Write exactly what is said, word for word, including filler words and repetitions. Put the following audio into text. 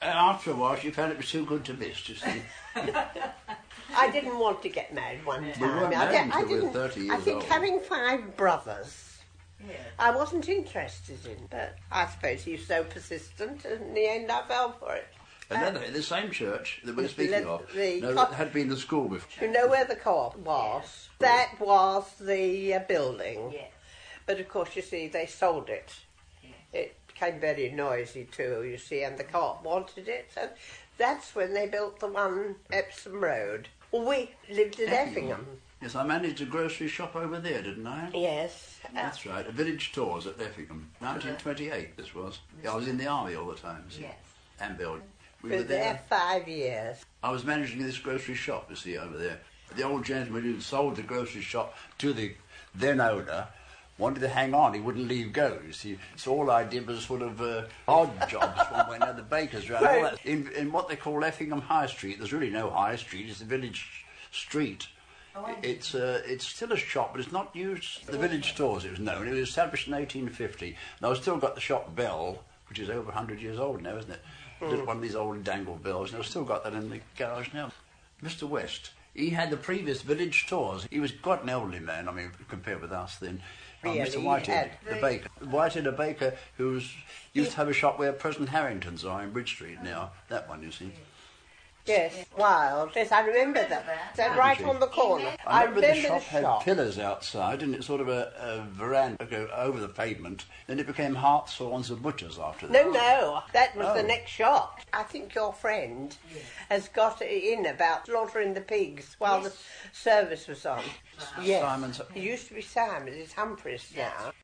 after a while, she found it was too good to miss, you see. I didn't want to get married one time. We weren't I, married di- I until we were didn't. thirty years I think old. having five brothers, Yeah. I wasn't interested in. But I suppose he was so persistent, and in the end, I fell for it. And then in the same church that we're the- speaking the- of, the no, co- that had been the school before. You know where the co-op was? That was the uh, building. Yes. But of course, you see, they sold it. Yeah. It became very noisy too, you see, and the co-op wanted it. So that's when they built the one Epsom Road. We lived at Effingham. Yes, I managed a grocery shop over there, didn't I? Yes. That's right, a village tours at Effingham. nineteen twenty-eight this was. Yeah, I was in the army all the time, see. Yes. And Bill. We We were were there there. five years. I was managing this grocery shop, you see, over there. The old gentleman who sold the grocery shop to the then owner wanted to hang on, he wouldn't leave go, you see. So all I did was sort of uh, odd jobs when we had the bakers around. All that. In, in what they call Effingham High Street, there's really no high street, it's a village street. Oh, It's uh, it's still a shop, but it's not used. The village stores, it was known. It was established in eighteen fifty. Now, I've still got the shop bell, which is over one hundred years old now, isn't it? Just one of these old dangle bells, and I've still got that in the garage now. Mister West, he had the previous village stores. He was quite an elderly man, I mean, compared with us then. Uh, Really, Mister he Whitehead, had- the baker. Whitehead, a baker, who's used to have a shop where present Harrington's are in Bridge Street now. That one, you see. Yes, Wild. Yes, I remember that. They're Did right you? on the corner. I remember, the shop the had shop. pillars outside, and it's sort of a, a veranda go over the pavement. Then it became Hartshorns and Butchers after that. No, no, that was the Oh. next shop. I think your friend has got it in about slaughtering the pigs while Yes. the service was on. Yes. Simon's. It used to be Simon's, it's Humphreys now.